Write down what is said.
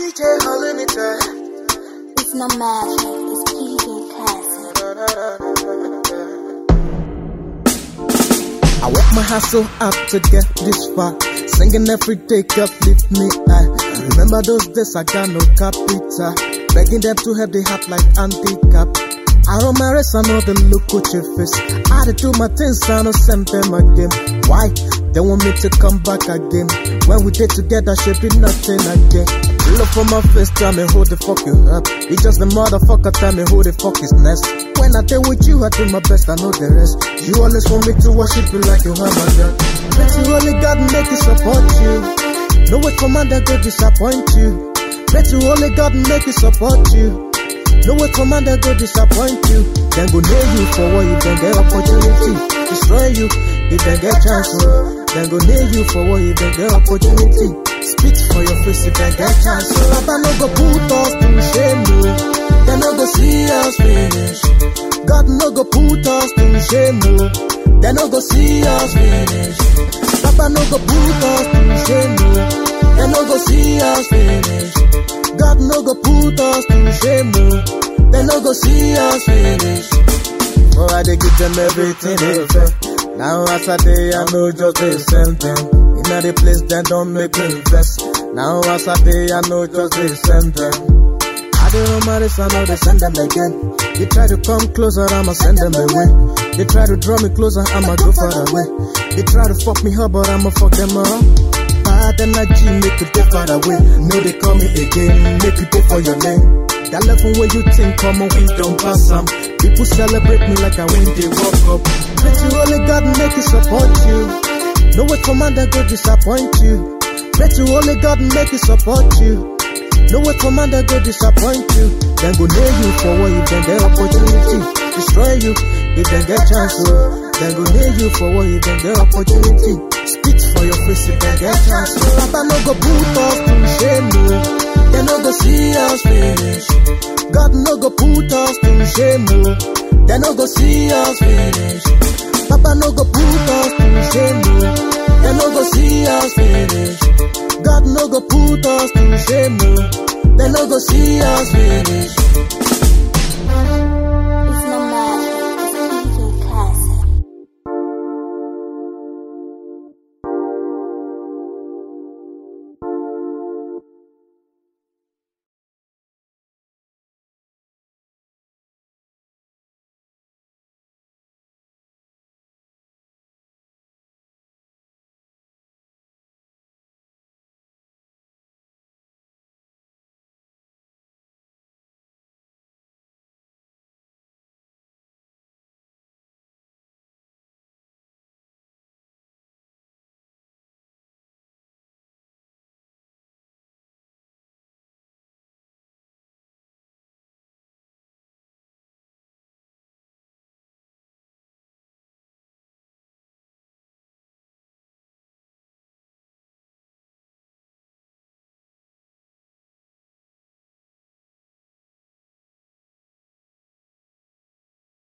DJ Unlimited. It's no magic, it's PJ Classic. I work my hustle up to get this far. Singing every day, God lift me high. Remember those days I got no capital. Begging them to help, they have like handicap. I run my race, I know the look at your face. I had to do my things, I don't send them again. Why? They want me to come back again. When we did together, should be nothing again. Look for my face, tell me who the fuck you up. It's just the motherfucker, tell me who the fuck is next. When I deal with you, I do my best, I know the rest. You always want me to worship you like you have my God. But you only God make it support you. No way commander go disappoint you. Bet you only God make it support you. No way commander go disappoint you. Then go nail you for what you don't get opportunity. Destroy you if they get chance. Then go nail you for what you don't get opportunity. Spit for your face if they get chance. Papa no go put us to shame you. They no go see us finish. God no go put us to shame you. They no go see us finish. Papa no go put us to shame you. They no go see us finish. God no go put us to shame you. They no go see us finish. Oh, I dey give them everything they fair. Now as a day I know just the same thing. In the place they don't make me invest. Now as a day I know just the same thing. I don't know my race, I know they send them again. They try to come closer, I'ma send them away. They try to draw me closer, I'ma go far away. They try to fuck me up, but I'ma fuck them up. Bad energy, make you dey far away. No, they call me again, make you pay for your name. That level where you think, come on, we don't pass them. People celebrate me like I win, they walk up. Bet you only God make it support you. No way commander go disappoint you. Bet you only God make it support you. No way commander go disappoint you. Then go nail you for what you don't get opportunity. Destroy you if they get chance. Then go nail you for what you don't get opportunity. Spit for your face if they get chance. Papa no go put us to shame you. They no go see us finish. God no go put us to shame you. They no go see us finish. Papa no go put us to shame you. They no go see us finish. God no go put us to shame you. They no go see us finish.